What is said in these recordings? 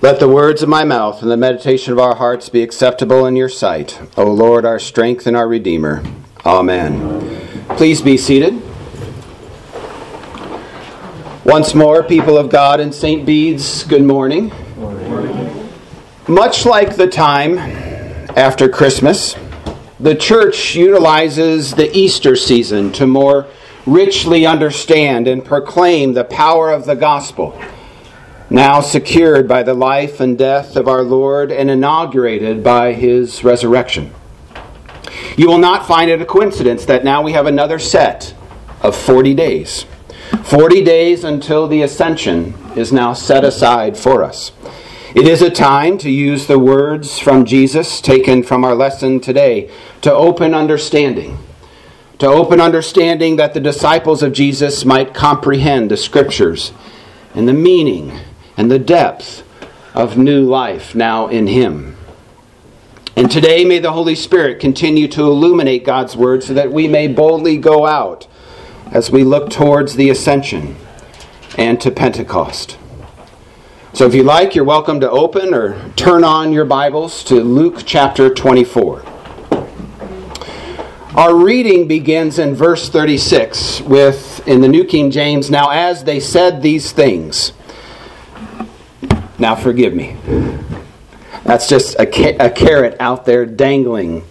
Let the words of my mouth and the meditation of our hearts be acceptable in your sight, O Lord, our strength and our Redeemer. Amen. Please be seated. Once more, people of God in St. Bede's, good morning. Good morning. Much like the time after Christmas, the Church utilizes the Easter season to more richly understand and proclaim the power of the gospel, now secured by the life and death of our Lord and inaugurated by His resurrection. You will not find it a coincidence that now we have another set of 40 days. 40 days until the Ascension is now set aside for us. It is a time to use the words from Jesus taken from our lesson today to open understanding. To open understanding that the disciples of Jesus might comprehend the Scriptures and the meaning and the depth of new life now in Him. And today may the Holy Spirit continue to illuminate God's Word so that we may boldly go out as we look towards the Ascension and to Pentecost. So if you like, you're welcome to open or turn on your Bibles to Luke chapter 24. Our reading begins in verse 36 with, in the New King James, "Now as they said these things." Now forgive me. That's just a carrot out there dangling.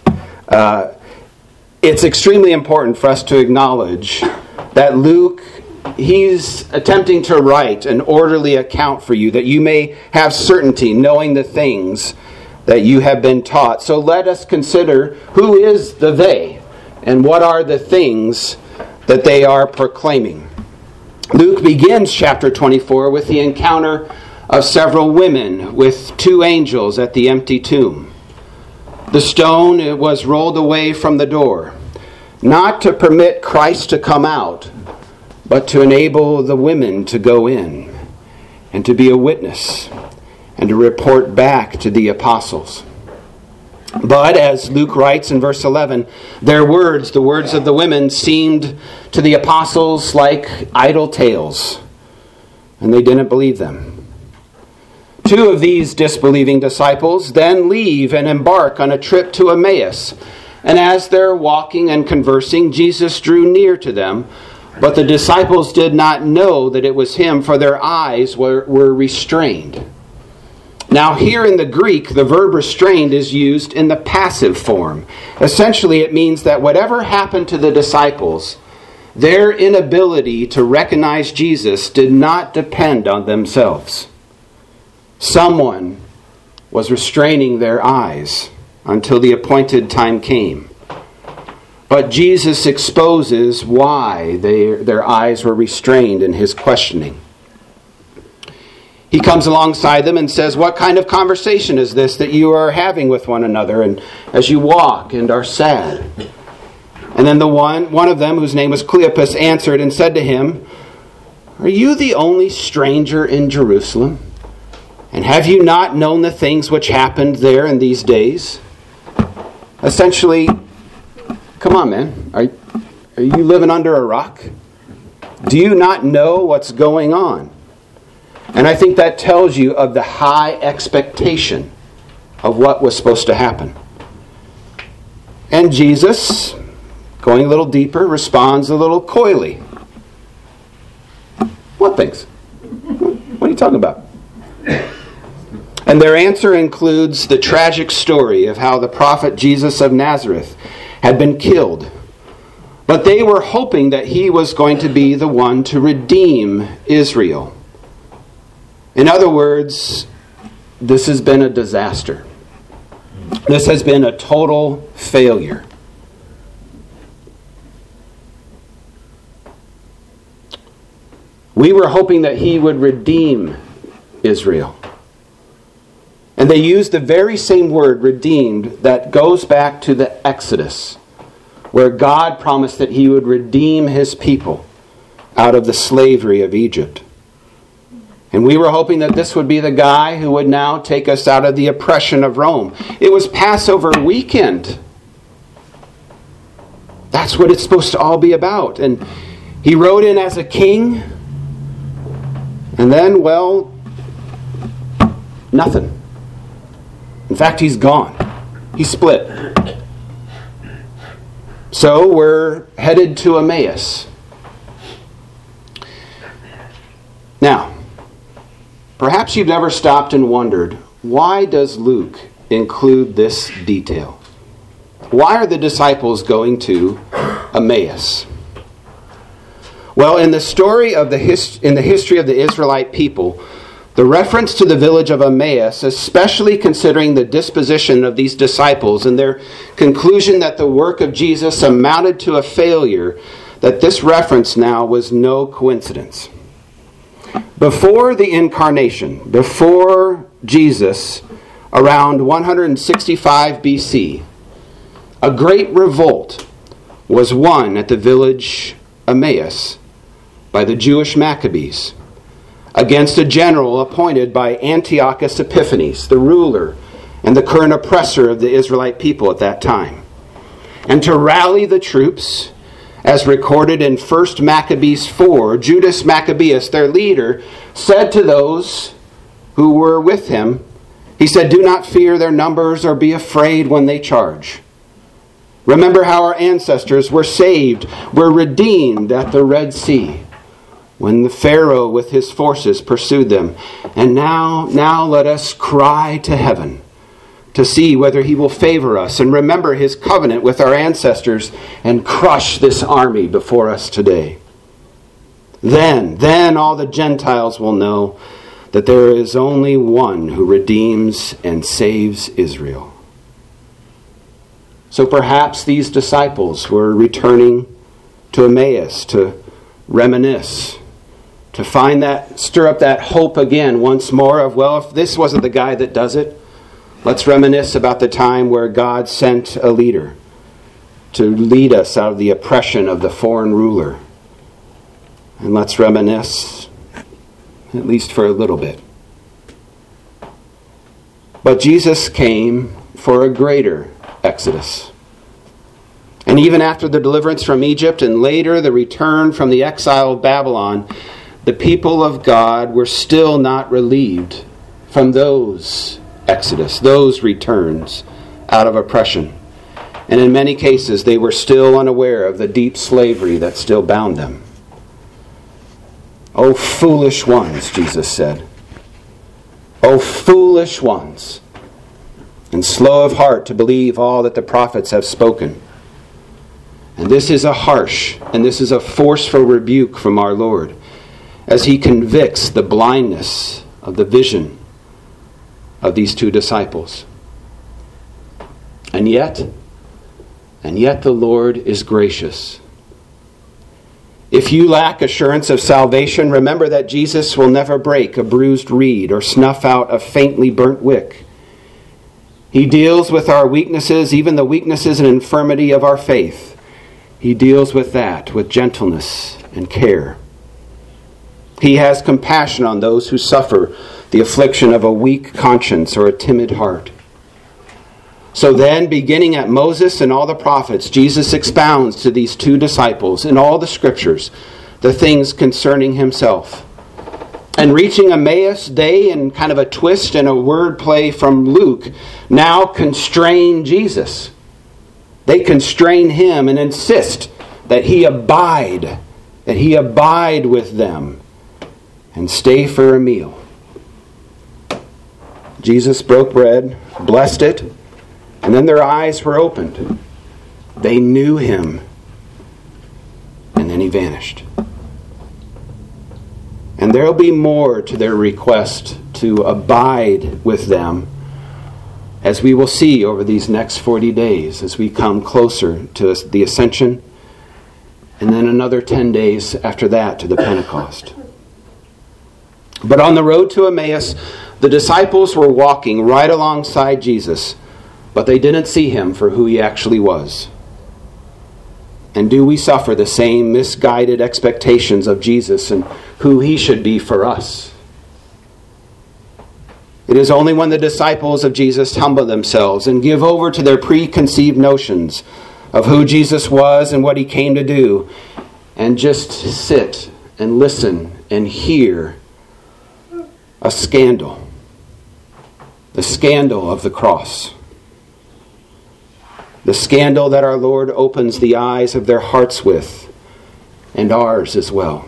It's extremely important for us to acknowledge that Luke, he's attempting to write an orderly account for you, that you may have certainty knowing the things that you have been taught. So let us consider who is the they and what are the things that they are proclaiming. Luke begins chapter 24 with the encounter of several women with two angels at the empty tomb. The stone was rolled away from the door, not to permit Christ to come out, but to enable the women to go in and to be a witness and to report back to the apostles. But as Luke writes in verse 11, their words, the words of the women, seemed to the apostles like idle tales, and they didn't believe them. Two of these disbelieving disciples then leave and embark on a trip to Emmaus. And as they're walking and conversing, Jesus drew near to them, but the disciples did not know that it was Him, for their eyes were restrained. Now here in the Greek, the verb restrained is used in the passive form. Essentially, it means that whatever happened to the disciples, their inability to recognize Jesus did not depend on themselves. Someone was restraining their eyes until the appointed time came. But Jesus exposes why their eyes were restrained in His questioning. He comes alongside them and says, "What kind of conversation is this that you are having with one another, and as you walk and are sad?" And then one of them, whose name was Cleopas, answered and said to him, "Are you the only stranger in Jerusalem? And have you not known the things which happened there in these days?" Essentially, come on, man. Are you living under a rock? Do you not know what's going on? And I think that tells you of the high expectation of what was supposed to happen. And Jesus, going a little deeper, responds a little coyly. What things? What are you talking about? And their answer includes the tragic story of how the prophet Jesus of Nazareth had been killed. But they were hoping that He was going to be the one to redeem Israel. In other words, this has been a disaster. This has been a total failure. We were hoping that He would redeem Israel. And they used the very same word, redeemed, that goes back to the Exodus, where God promised that He would redeem His people out of the slavery of Egypt. And we were hoping that this would be the guy who would now take us out of the oppression of Rome. It was Passover weekend. That's what it's supposed to all be about. And He rode in as a king. And then, well, Nothing. In fact, he's gone. He's split. So we're headed to Emmaus. Now, perhaps you've never stopped and wondered, why does Luke include this detail? Why are the disciples going to Emmaus? Well, in the story of in the history of the Israelite people, the reference to the village of Emmaus, especially considering the disposition of these disciples and their conclusion that the work of Jesus amounted to a failure, that this reference now was no coincidence. Before the incarnation, before Jesus, around 165 BC, a great revolt was won at the village Emmaus by the Jewish Maccabees against a general appointed by Antiochus Epiphanes, the ruler and the current oppressor of the Israelite people at that time. And to rally the troops, as recorded in 1 Maccabees 4, Judas Maccabeus, their leader, said to those who were with him, he said, "Do not fear their numbers or be afraid when they charge. Remember how our ancestors were saved, were redeemed at the Red Sea, when the Pharaoh with his forces pursued them. And now let us cry to heaven to see whether he will favor us and remember his covenant with our ancestors and crush this army before us today. Then all the Gentiles will know that there is only one who redeems and saves Israel." So perhaps these disciples were returning to Emmaus to reminisce, to stir up that hope again once more of, well, if this wasn't the guy that does it, let's reminisce about the time where God sent a leader to lead us out of the oppression of the foreign ruler. And let's reminisce, at least for a little bit. But Jesus came for a greater exodus. And even after the deliverance from Egypt and later the return from the exile of Babylon, the people of God were still not relieved from those exodus, those returns out of oppression. And in many cases, they were still unaware of the deep slavery that still bound them. "O foolish ones," Jesus said. "O foolish ones, and slow of heart to believe all that the prophets have spoken." And this is a harsh and this is a forceful rebuke from our Lord as he convicts the blindness of the vision of these two disciples. And yet the Lord is gracious. If you lack assurance of salvation, remember that Jesus will never break a bruised reed or snuff out a faintly burnt wick. He deals with our weaknesses, even the weaknesses and infirmity of our faith. He deals with that with gentleness and care. He has compassion on those who suffer the affliction of a weak conscience or a timid heart. So then, beginning at Moses and all the prophets, Jesus expounds to these two disciples in all the scriptures the things concerning himself. And reaching Emmaus, they, in kind of a twist and a wordplay from Luke, now constrain Jesus. They constrain him and insist that he abide with them and stay for a meal. Jesus broke bread, blessed it, and then their eyes were opened. They knew him, and then he vanished. And there'll be more to their request to abide with them, as we will see over these next 40 days as we come closer to the Ascension, and then another 10 days after that to the Pentecost. But on the road to Emmaus, the disciples were walking right alongside Jesus, but they didn't see him for who he actually was. And do we suffer the same misguided expectations of Jesus and who he should be for us? It is only when the disciples of Jesus humble themselves and give over to their preconceived notions of who Jesus was and what he came to do, and just sit and listen and hear a scandal. The scandal of the cross. The scandal that our Lord opens the eyes of their hearts with, and ours as well.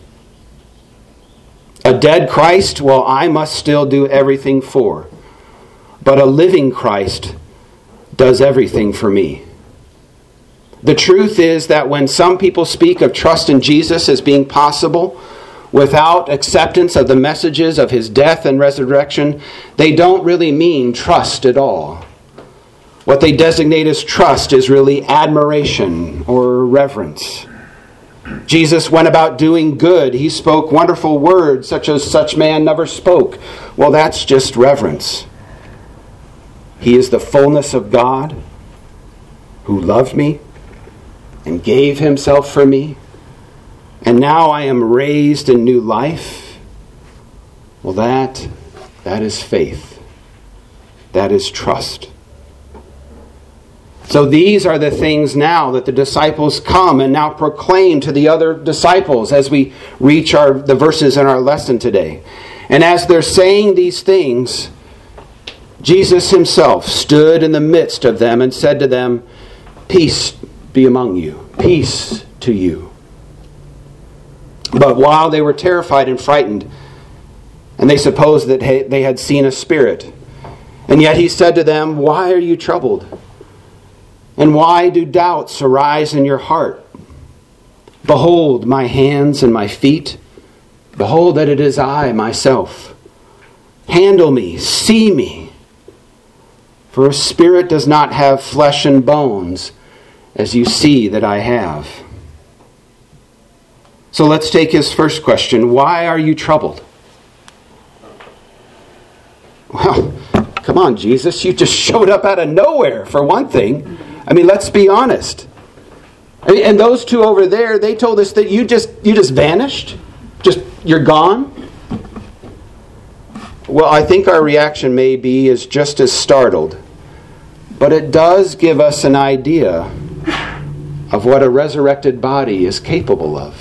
A dead Christ, well, I must still do everything for. But a living Christ does everything for me. The truth is that when some people speak of trust in Jesus as being possible without acceptance of the messages of his death and resurrection, they don't really mean trust at all. What they designate as trust is really admiration or reverence. Jesus went about doing good. He spoke wonderful words such as such man never spoke. Well, that's just reverence. He is the fullness of God who loved me and gave himself for me. And now I am raised in new life. Well, that is faith. That is trust. So these are the things now that the disciples come and now proclaim to the other disciples as we reach the verses in our lesson today. And as they're saying these things, Jesus himself stood in the midst of them and said to them, "Peace be among you. Peace to you." But while they were terrified and frightened, and they supposed that they had seen a spirit, and yet he said to them, "Why are you troubled? And why do doubts arise in your heart? Behold my hands and my feet. Behold that it is I myself. Handle me, see me. For a spirit does not have flesh and bones, as you see that I have." So let's take his first question. Why are you troubled? Well, come on, Jesus. You just showed up out of nowhere, for one thing. I mean, let's be honest. And those two over there, they told us that you just vanished. You're gone. Well, I think our reaction may be is just as startled. But it does give us an idea of what a resurrected body is capable of.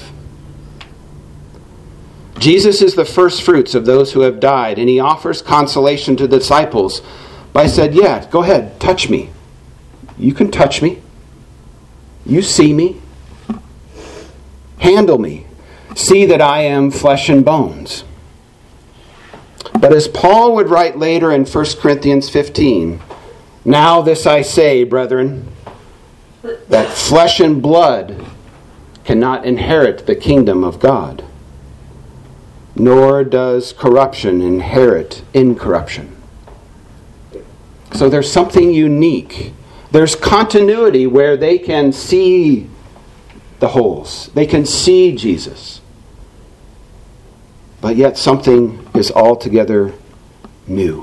Jesus is the first fruits of those who have died, and he offers consolation to the disciples by saying, "Yeah, go ahead, touch me. You can touch me. You see me. Handle me. See that I am flesh and bones." But as Paul would write later in 1 Corinthians 15, "Now this I say, brethren, that flesh and blood cannot inherit the kingdom of God, nor does corruption inherit incorruption." So there's something unique. There's continuity where they can see the holes. They can see Jesus. But yet something is altogether new.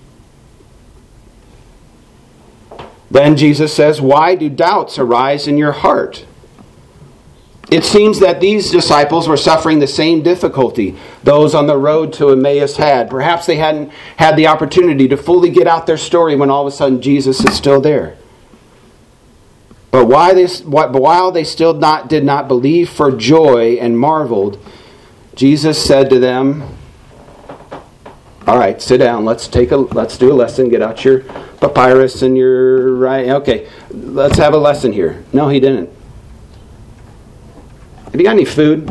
Then Jesus says, "Why do doubts arise in your heart?" It seems that these disciples were suffering the same difficulty those on the road to Emmaus had. Perhaps they hadn't had the opportunity to fully get out their story when all of a sudden Jesus is still there. But while they still did not believe for joy and marveled, Jesus said to them, "All right, sit down. Let's do a lesson. Get out your papyrus and your right. Okay, let's have a lesson here." No, he didn't. Have you got any food?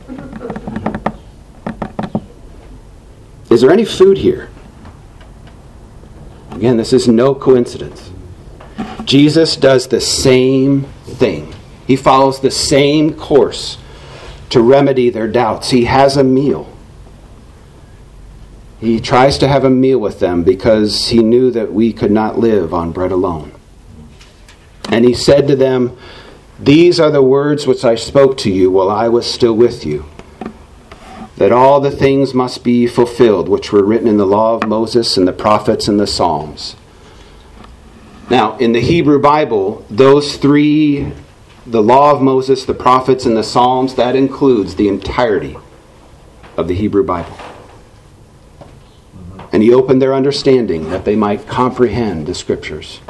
Is there any food here? Again, this is no coincidence. Jesus does the same thing. He follows the same course to remedy their doubts. He has a meal. He tries to have a meal with them because he knew that we could not live on bread alone. And he said to them, "These are the words which I spoke to you while I was still with you, that all the things must be fulfilled which were written in the law of Moses and the prophets and the Psalms." Now, in the Hebrew Bible, those three, the law of Moses, the prophets, and the Psalms, that includes the entirety of the Hebrew Bible. And he opened their understanding that they might comprehend the Scriptures.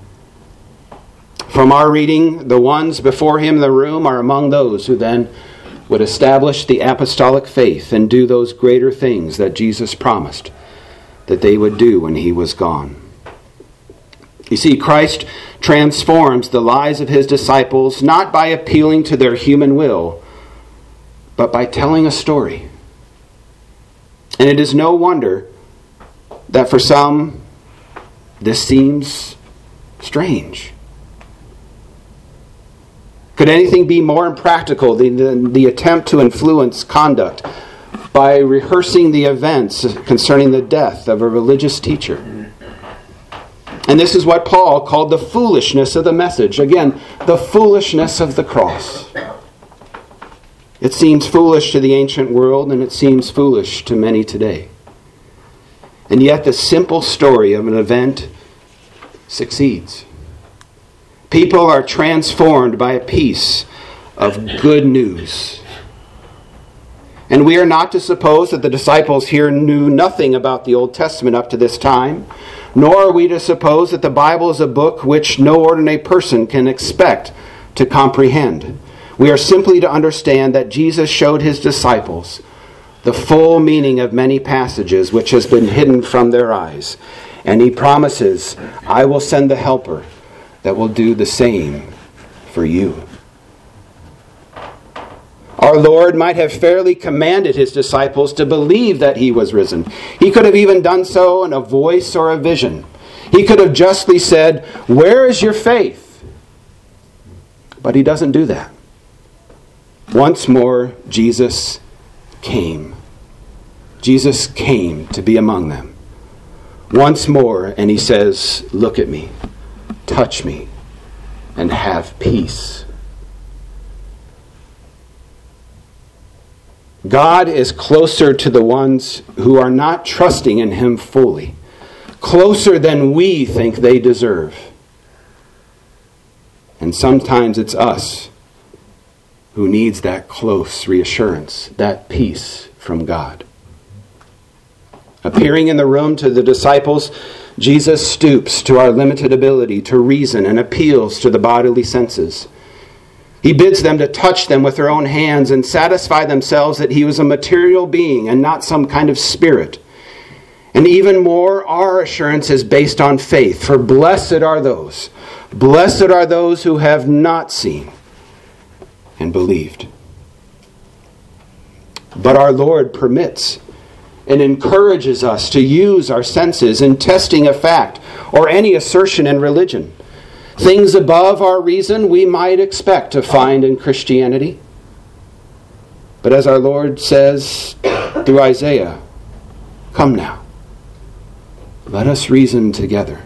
From our reading, the ones before him in the room are among those who then would establish the apostolic faith and do those greater things that Jesus promised. that they would do when he was gone. You see, Christ transforms the lives of his disciples not by appealing to their human will, but by telling a story. And it is no wonder that for some, this seems strange. Could anything be more impractical than the attempt to influence conduct by rehearsing the events concerning the death of a religious teacher? And this is what Paul called the foolishness of the message. Again, the foolishness of the cross. It seems foolish to the ancient world, and it seems foolish to many today. And yet the simple story of an event succeeds. People are transformed by a piece of good news. And we are not to suppose that the disciples here knew nothing about the Old Testament up to this time, nor are we to suppose that the Bible is a book which no ordinary person can expect to comprehend. We are simply to understand that Jesus showed his disciples the full meaning of many passages which has been hidden from their eyes. And he promises, I will send the Helper that will do the same for you. Our Lord might have fairly commanded his disciples to believe that he was risen. He could have even done so in a voice or a vision. He could have justly said, where is your faith? But he doesn't do that. Once more, Jesus came. Jesus came to be among them. Once more, and he says, look at me, touch me, and have peace. God is closer to the ones who are not trusting in him fully, closer than we think they deserve. And sometimes it's us who needs that close reassurance, that peace from God. Appearing in the room to the disciples, Jesus stoops to our limited ability to reason and appeals to the bodily senses. He bids them to touch them with their own hands and satisfy themselves that he was a material being and not some kind of spirit. And even more, our assurance is based on faith. For blessed are those who have not seen and believed. But our Lord permits and encourages us to use our senses in testing a fact or any assertion in religion. Things above our reason we might expect to find in Christianity. But as our Lord says through Isaiah, come now, let us reason together,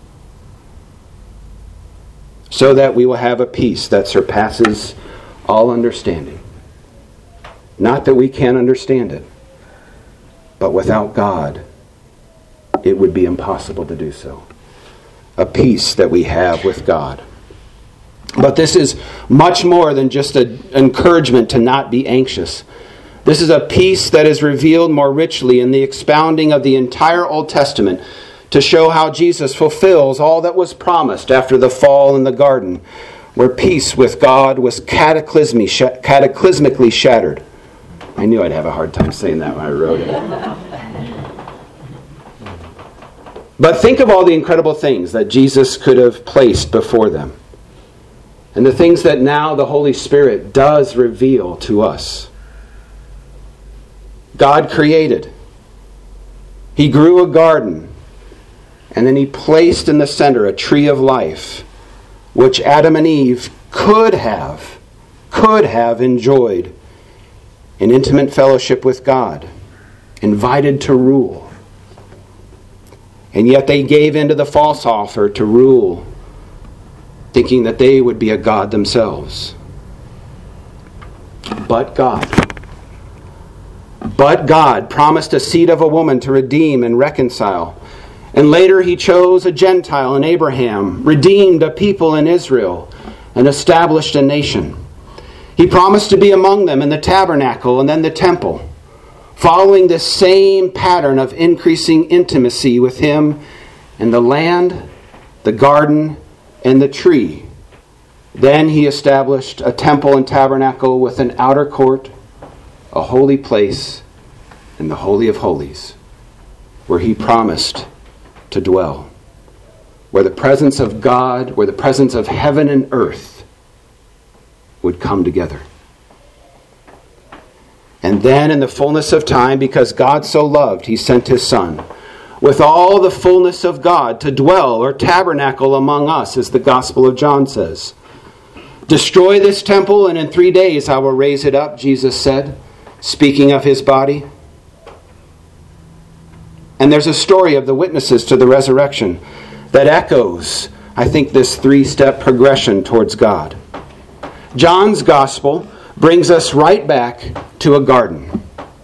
so that we will have a peace that surpasses all understanding. Not that we can't understand it, but without God, it would be impossible to do so. A peace that we have with God. But this is much more than just an encouragement to not be anxious. This is a peace that is revealed more richly in the expounding of the entire Old Testament to show how Jesus fulfills all that was promised after the fall in the garden, where peace with God was cataclysmically shattered. I knew I'd have a hard time saying that when I wrote it. But think of all the incredible things that Jesus could have placed before them, and the things that now the Holy Spirit does reveal to us. God created. He grew a garden, and then he placed in the center a tree of life, which Adam and Eve could have enjoyed in intimate fellowship with God, invited to rule. And yet they gave in to the false offer to rule, thinking that they would be a god themselves. But God promised a seed of a woman to redeem and reconcile. And later he chose a Gentile in Abraham, redeemed a people in Israel, and established a nation. He promised to be among them in the tabernacle and then the temple, following this same pattern of increasing intimacy with him in the land, the garden, and the tree. Then he established a temple and tabernacle with an outer court, a holy place, and the Holy of Holies. where he promised to dwell, where the presence of God, where the presence of heaven and earth would come together. And then in the fullness of time, because God so loved, he sent his Son, with all the fullness of God, to dwell or tabernacle among us, as the Gospel of John says. Destroy this temple, and in 3 days I will raise it up, Jesus said, speaking of his body. And there's a story of the witnesses to the resurrection that echoes, I think, this 3-step progression towards God. John's Gospel brings us right back to a garden,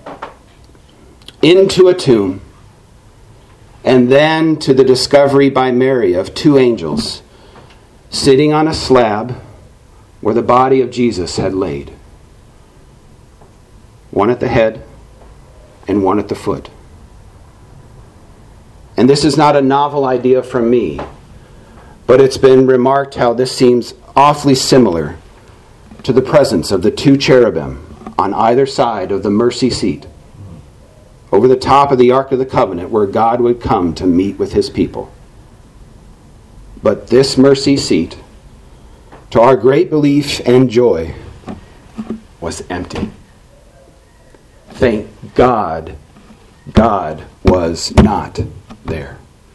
into a tomb, and then to the discovery by Mary of 2 angels sitting on a slab where the body of Jesus had laid. One at the head and one at the foot. And this is not a novel idea from me, but it's been remarked how this seems awfully similar to the presence of the 2 cherubim on either side of the mercy seat, over the top of the Ark of the Covenant, where God would come to meet with his people. But this mercy seat, to our great belief and joy, was empty. Thank God, God was not there.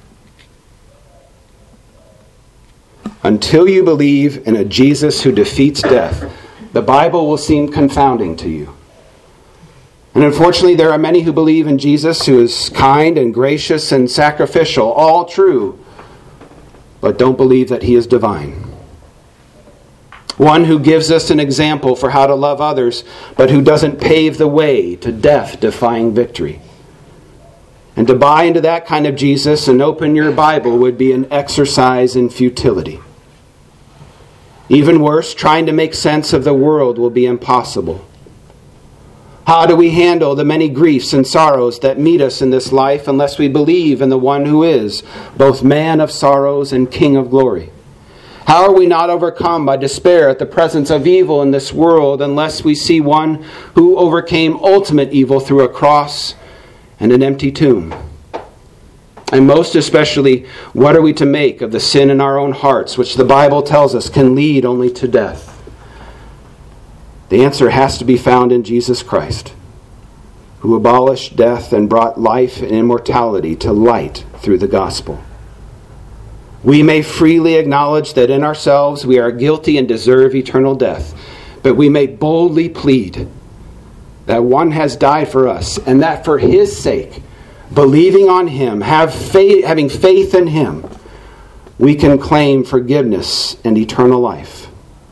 Until you believe in a Jesus who defeats death, the Bible will seem confounding to you. And unfortunately, there are many who believe in Jesus who is kind and gracious and sacrificial, all true, but don't believe that he is divine. One who gives us an example for how to love others, but who doesn't pave the way to death-defying victory. And to buy into that kind of Jesus and open your Bible would be an exercise in futility. Even worse, trying to make sense of the world will be impossible. How do we handle the many griefs and sorrows that meet us in this life unless we believe in the one who is both man of sorrows and King of glory? How are we not overcome by despair at the presence of evil in this world unless we see one who overcame ultimate evil through a cross and an empty tomb? And most especially, what are we to make of the sin in our own hearts, which the Bible tells us can lead only to death? The answer has to be found in Jesus Christ, who abolished death and brought life and immortality to light through the gospel. We may freely acknowledge that in ourselves we are guilty and deserve eternal death, but we may boldly plead that one has died for us, and that for his sake, believing on him, having faith in him, we can claim forgiveness and eternal life.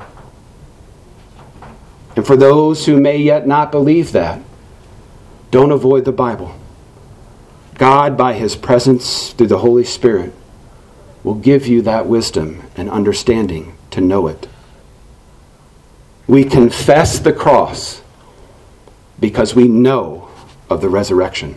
And for those who may yet not believe that, don't avoid the Bible. God, by his presence through the Holy Spirit, will give you that wisdom and understanding to know it. We confess the cross because we know of the resurrection.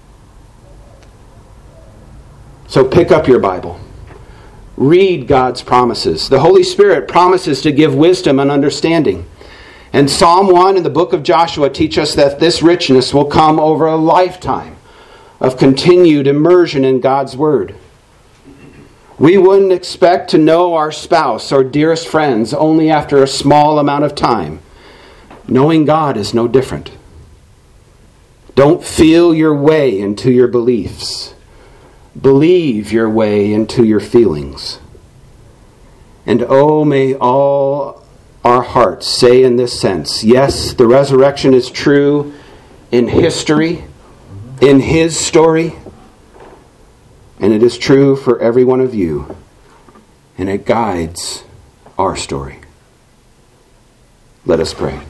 So pick up your Bible. Read God's promises. The Holy Spirit promises to give wisdom and understanding. And Psalm 1 and the book of Joshua teach us that this richness will come over a lifetime of continued immersion in God's Word. We wouldn't expect to know our spouse or dearest friends only after a small amount of time. Knowing God is no different. Don't feel your way into your beliefs. Believe your way into your feelings. And oh, may all our hearts say in this sense, yes, the resurrection is true in history, in his story, and it is true for every one of you, and it guides our story. Let us pray.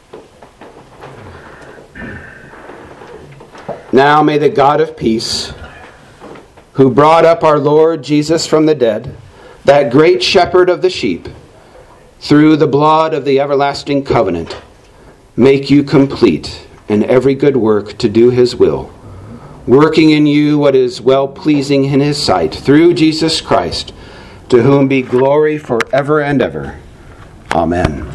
Now may the God of peace, who brought up our Lord Jesus from the dead, that great shepherd of the sheep, through the blood of the everlasting covenant, make you complete in every good work to do his will, working in you what is well-pleasing in his sight, through Jesus Christ, to whom be glory forever and ever. Amen.